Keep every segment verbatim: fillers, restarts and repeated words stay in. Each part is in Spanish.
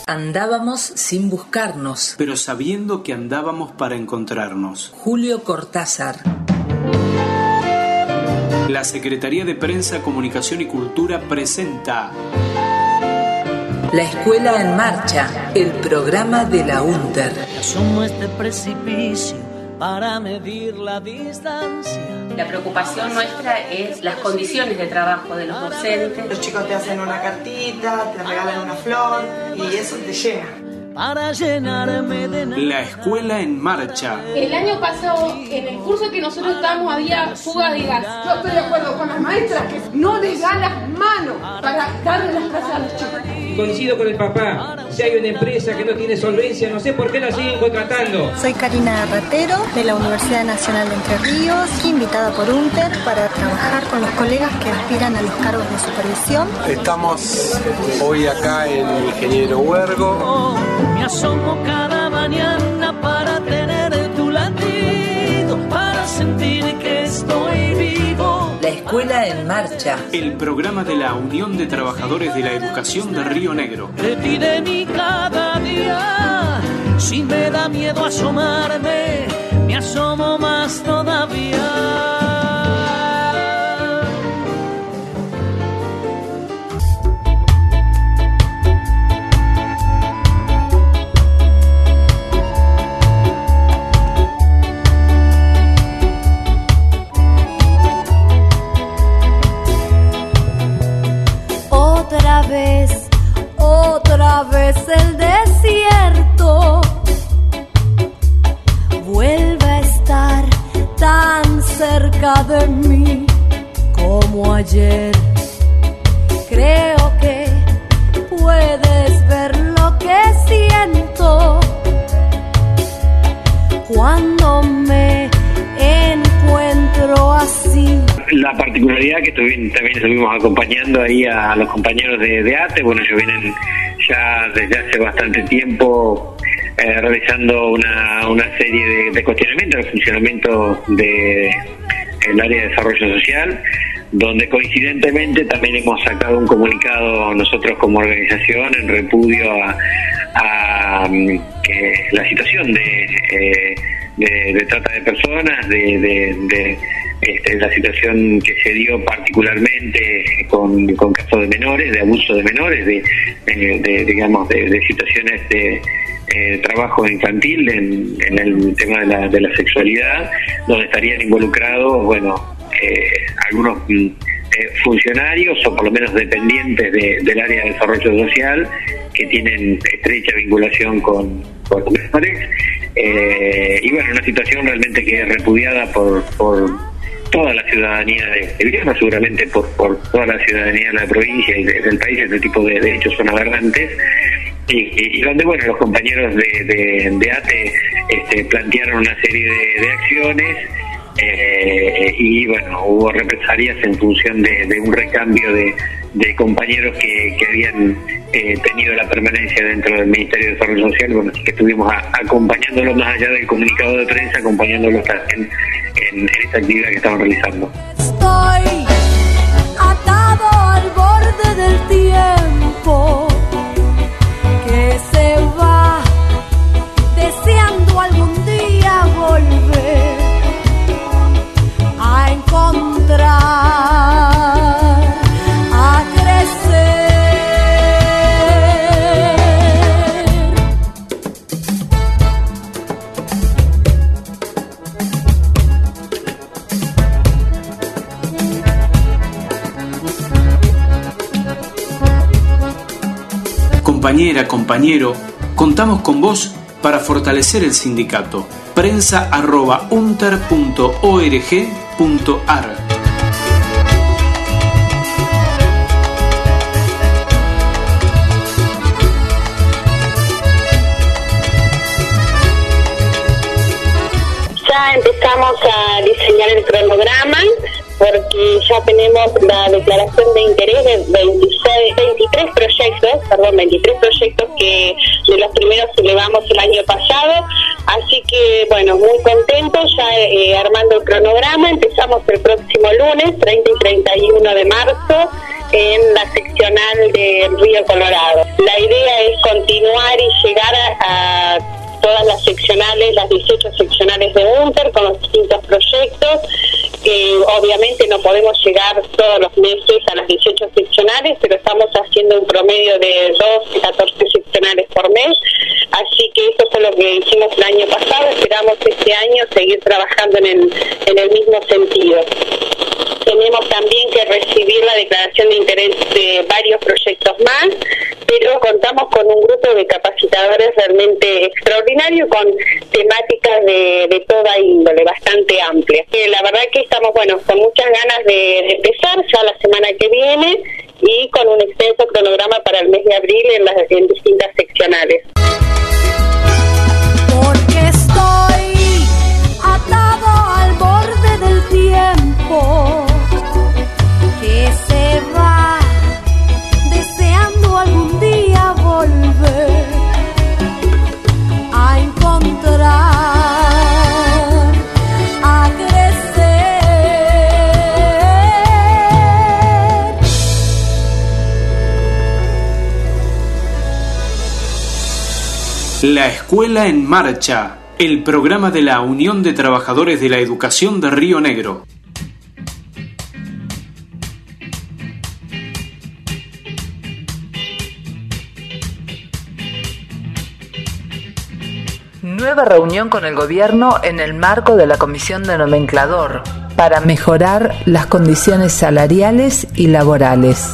Andábamos sin buscarnos, pero sabiendo que andábamos para encontrarnos. Julio Cortázar. La Secretaría de Prensa, Comunicación y Cultura presenta La Escuela en Marcha, el programa de la UNTER. Asumo este precipicio para medir la distancia. La preocupación nuestra es las condiciones de trabajo de los docentes. Los chicos te hacen una cartita, te regalan una flor y eso te llena. Para llenarme de nada. La Escuela en Marcha. El año pasado, en el curso que nosotros estábamos, había fuga de gas. Yo estoy de acuerdo con las maestras que no les dan las manos para darle las clases a los chicos. Coincido con el papá. Si hay una empresa que no tiene solvencia, no sé por qué la siguen contratando. Soy Karina Ratero, de la Universidad Nacional de Entre Ríos, invitada por UNTER para trabajar con los colegas que aspiran a los cargos de supervisión. Estamos hoy acá en Ingeniero Huergo. Me asomo cada mañana para tener tu latido, para sentir que estoy vivo. La Escuela en Marcha, el programa de la Unión de Trabajadores de la Educación de Río Negro. De ti, de mí cada día, si me da miedo asomarme, me asomo más todavía. Otra vez, otra vez el desierto vuelve a estar tan cerca de mí como ayer. Creo que puedes ver lo que siento cuando me encuentro así. La particularidad que también estuvimos acompañando ahí a los compañeros de, de ATE, bueno, ellos vienen ya desde hace bastante tiempo eh, realizando una, una serie de, de cuestionamientos del funcionamiento del área de desarrollo social, donde coincidentemente también hemos sacado un comunicado nosotros como organización en repudio a, a, a eh, la situación de, eh, de, de trata de personas, de, de, de Este, la situación que se dio particularmente con, con casos de menores, de abuso de menores, de, de, de digamos de, de situaciones de eh, trabajo infantil en, en el tema de la, de la sexualidad, donde estarían involucrados, bueno, eh, algunos eh, funcionarios o por lo menos dependientes de, del área de desarrollo social que tienen estrecha vinculación con, con los menores, eh, y bueno, una situación realmente que es repudiada por, por toda la ciudadanía de Villano, seguramente por, por toda la ciudadanía de la provincia y de, del país. Este tipo de, de hechos son aberrantes y, y, y donde bueno, los compañeros de, de, de ATE este, plantearon una serie de, de acciones eh, y bueno, hubo represalias en función de, de un recambio de, de compañeros que, que habían eh, tenido la permanencia dentro del Ministerio de Desarrollo Social. Bueno, así que estuvimos a, acompañándolos más allá del comunicado de prensa, acompañándolos en, en, en esta actividad que estaban realizando. Estoy atado al borde del tiempo que se va, deseando algún día volver a encontrar, a crecer. Compañera, compañero, contamos con vos para fortalecer el sindicato. Prensa arroba unter punto org punto ar. Ya empezamos a diseñar el cronograma, porque ya tenemos la declaración de interés de veintiséis, veintitrés proyectos, perdón, veintitrés proyectos que de los primeros elevamos el año pasado, así que bueno, muy contentos, ya eh, armando el cronograma. Empezamos el próximo lunes, treinta y treinta y uno de marzo, en la seccional del Río Colorado. La idea es continuar seccionales, las dieciocho seccionales de UNTER con los distintos proyectos, que obviamente no podemos llegar todos los meses a las dieciocho seccionales, pero estamos haciendo un promedio de doce, catorce seccionales por mes, así que eso fue lo que hicimos el año pasado. Esperamos este año seguir trabajando en el, en el mismo sentido. Tenemos también que recibir la declaración de interés de varios proyectos más, pero contamos con un grupo de capacitadores realmente extraordinario, con temáticas de, de toda índole, bastante amplias. Eh, la verdad que estamos, bueno, con muchas ganas de, de empezar ya la semana que viene y con un extenso cronograma para el mes de abril en las en distintas seccionales. Porque estoy atado al borde del tiempo que se va, deseando algún día volver a encontrar, a crecer. La Escuela en Marcha, el programa de la Unión de Trabajadores de la Educación de Río Negro. Nueva reunión con el gobierno en el marco de la Comisión de Nomenclador para mejorar las condiciones salariales y laborales.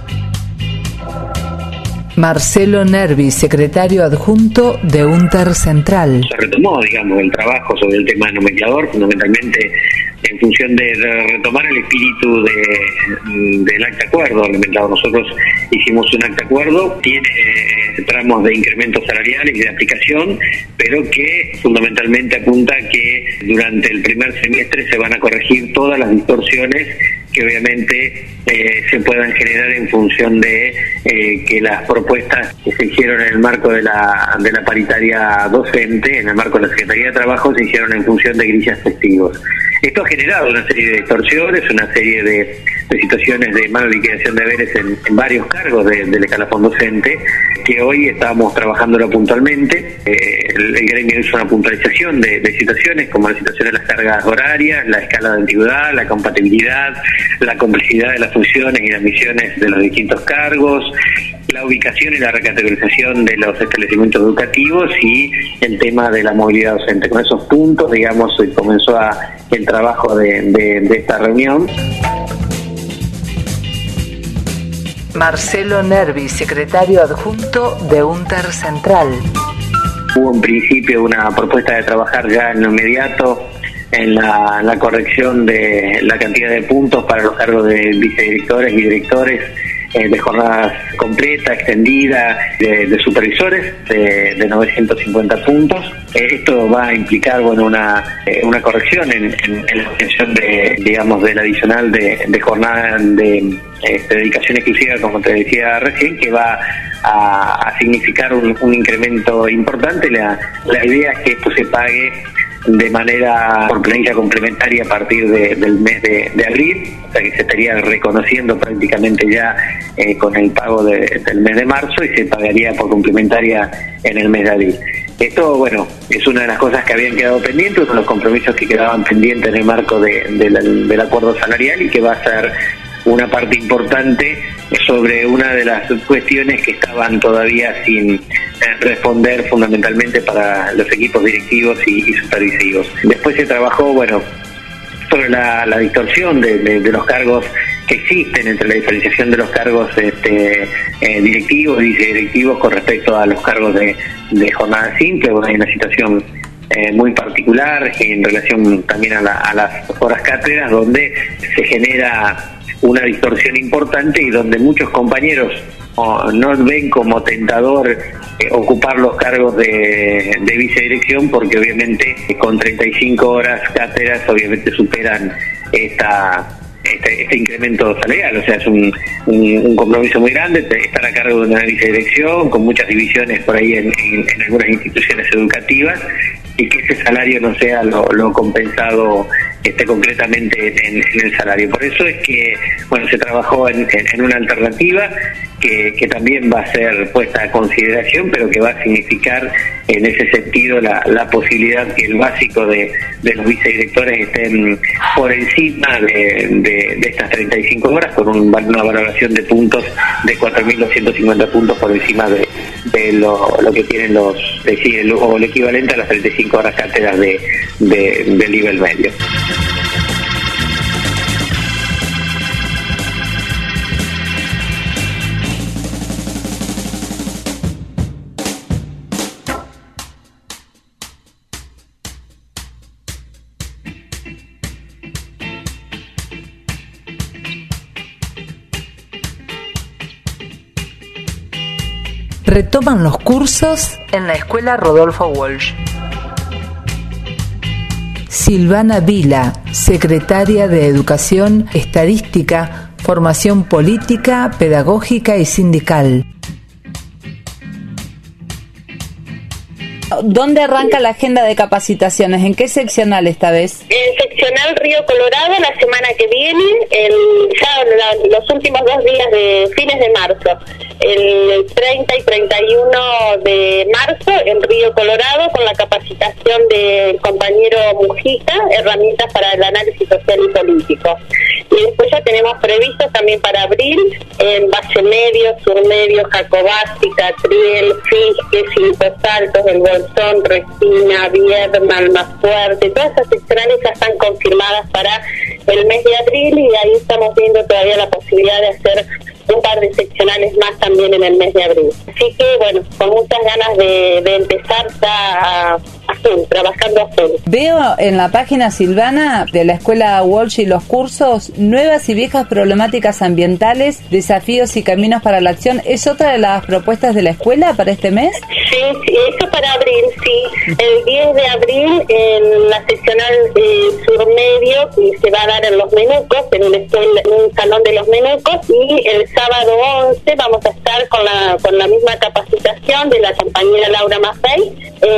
Marcelo Nervi, secretario adjunto de UNTER Central. Se retomó, digamos, el trabajo sobre el tema nomenclador, fundamentalmente en función de retomar el espíritu de, del acta acuerdo nomenclador. Nosotros hicimos un acta acuerdo, tiene tramos de incrementos salariales y de aplicación, pero que fundamentalmente apunta que durante el primer semestre se van a corregir todas las distorsiones que obviamente eh, se puedan generar en función de eh, que las propuestas que se hicieron en el marco de la de la paritaria docente, en el marco de la Secretaría de Trabajo, se hicieron en función de grillas testigos. Esto ha generado una serie de distorsiones, una serie de, de situaciones de mala liquidación de haberes en, en varios cargos de, del escalafón docente, que hoy estamos trabajándolo puntualmente. Eh, el, el gremio hizo una puntualización de, de situaciones, como la situación de las cargas horarias, la escala de antigüedad, la compatibilidad, la complejidad de las funciones y las misiones de los distintos cargos, la ubicación y la recategorización de los establecimientos educativos y el tema de la movilidad docente. Con esos puntos, digamos, comenzó a, el trabajo de, de, de esta reunión. Marcelo Nervi, secretario adjunto de UNTER Central. Hubo en principio una propuesta de trabajar ya en lo inmediato en la, en la corrección de la cantidad de puntos para los cargos de vicedirectores y directores eh, de jornadas completa, extendida, de, de supervisores, de, de novecientos cincuenta puntos. Eh, esto va a implicar, bueno, una eh, una corrección en, en, en la obtención de, digamos, del adicional de, de jornada de este, dedicación exclusiva, como te decía recién, que va a, a significar un, un incremento importante. La, la idea es que esto se pague de manera por planilla complementaria a partir de, del mes de, de abril, o sea que se estaría reconociendo prácticamente ya eh, con el pago de, del mes de marzo, y se pagaría por complementaria en el mes de abril. Esto, bueno, es una de las cosas que habían quedado pendientes, uno de los compromisos que quedaban pendientes en el marco de, de la, del acuerdo salarial, y que va a ser una parte importante sobre una de las cuestiones que estaban todavía sin eh, responder, fundamentalmente para los equipos directivos y, y supervisivos. Después se trabajó, bueno, sobre la, la distorsión de, de, de los cargos que existen, entre la diferenciación de los cargos este, eh, directivos y vicedirectivos con respecto a los cargos de, de jornada simple. Bueno, hay una situación eh, muy particular en relación también a, la, a las horas cátedras, donde se genera una distorsión importante y donde muchos compañeros oh, no ven como tentador eh, ocupar los cargos de, de vicedirección, porque obviamente eh, con treinta y cinco horas cátedras obviamente superan esta este, este incremento salarial. O sea, es un, un, un compromiso muy grande estar a cargo de una vicedirección con muchas divisiones por ahí en, en, en algunas instituciones educativas, y que ese salario no sea lo, lo compensado este, concretamente en, en el salario. Por eso es que, bueno, se trabajó en, en, en una alternativa que, que también va a ser puesta a consideración, pero que va a significar en ese sentido la, la posibilidad que el básico de, de los vicedirectores estén por encima de, de, de estas treinta y cinco horas, con un, una valoración de puntos de cuatro mil doscientos cincuenta puntos por encima de, de lo, lo que tienen los, de, sí, el, o el equivalente a las treinta y cinco horas cátedras de, de, del nivel medio. Retoman los cursos en la Escuela Rodolfo Walsh. Silvana Vila, secretaria de Educación, Estadística, Formación Política, Pedagógica y Sindical. ¿Dónde arranca la agenda de capacitaciones? ¿En qué seccional esta vez? En seccional Río Colorado la semana que viene, el, ya la, los últimos dos días de fines de marzo, el treinta y treinta y uno de marzo en Río Colorado con la capacitación del compañero Mujica, herramientas para el análisis social y político. Y después ya tenemos previsto también para abril en base medio, sur medio, Jacobasi, Catriel, Fisque, Cinco Saltos, El Bolsón, Resina, Viedma, Almafuerte, todas esas seccionales ya están confirmadas para el mes de abril y ahí estamos viendo todavía la posibilidad de hacer un par de seccionales más también en el mes de abril. Así que, bueno, con muchas ganas de, de empezar ya a, a full, trabajando a full. Veo en la página, Silvana, de la Escuela Walsh y los cursos, nuevas y viejas problemáticas ambientales, desafíos y caminos para la acción. ¿Es otra de las propuestas de la escuela para este mes? Sí, sí, eso para abril, sí. El diez de abril en la seccional eh, sur medio, que se va a dar en Los Menucos, en un, escuela, en un salón de Los Menucos, y el sábado once vamos a estar con la con la misma capacitación de la compañera Laura Maffei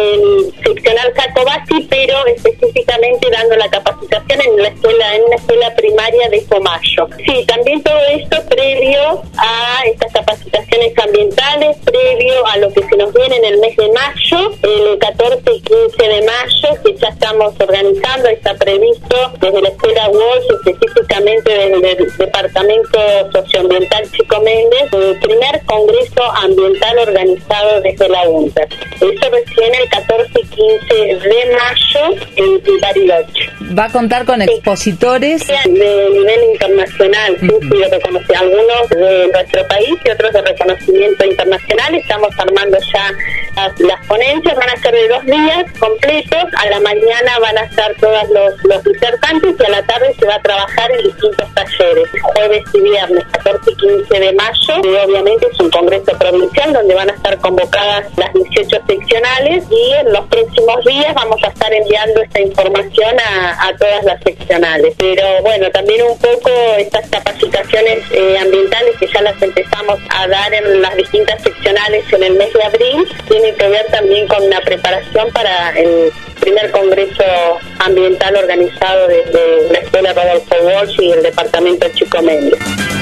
en seccional Jacobasi, pero específicamente dando la capacitación en la escuela en una escuela primaria de Comayo. Sí, también todo esto previo a estas capacitaciones ambientales, previo a lo que se nos viene en el mes de mayo, el catorce y quince de mayo, que ya estamos organizando, está previsto desde la escuela Walsh, específicamente desde el Departamento Socioambiental Chico Méndez, el primer congreso ambiental organizado desde la UNTER. Eso recién el catorce y quince de mayo en Bariloche. ¿Va a contar con expositores? De nivel internacional, sí, sí, yo reconocí algunos de nuestro país y otros de reconocimiento internacional. Estamos armando ya las, las ponencias, van a ser de dos días completos. A la mañana van a estar todos los, los disertantes y a la tarde se va a trabajar en distintos talleres, jueves y viernes, catorce y quince de mayo. Y obviamente es un congreso provincial donde van a estar convocadas las dieciocho seccionales y en los próximos días vamos a estar enviando esta información a, a todas las seccionales. Pero bueno, también un poco estas capacitaciones eh, ambientales que ya las empezamos a dar en las distintas seccionales en el mes de abril, tienen que ver también con una preparación para el primer congreso ambiental organizado desde la Escuela Rodolfo Walsh y el Departamento Chico Méndez.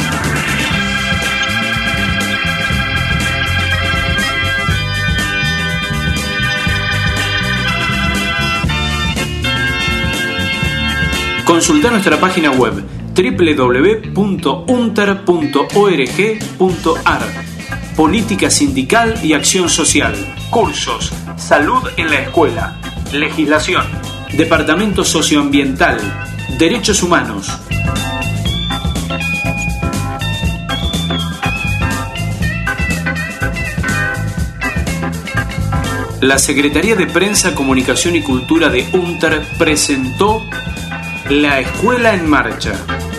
Consulta nuestra página web doble u doble u doble u punto unter punto org punto ar. Política sindical y acción social. Cursos. Salud en la escuela. Legislación. Departamento socioambiental. Derechos humanos. La Secretaría de Prensa, Comunicación y Cultura de UNTER presentó La Escuela en Marcha.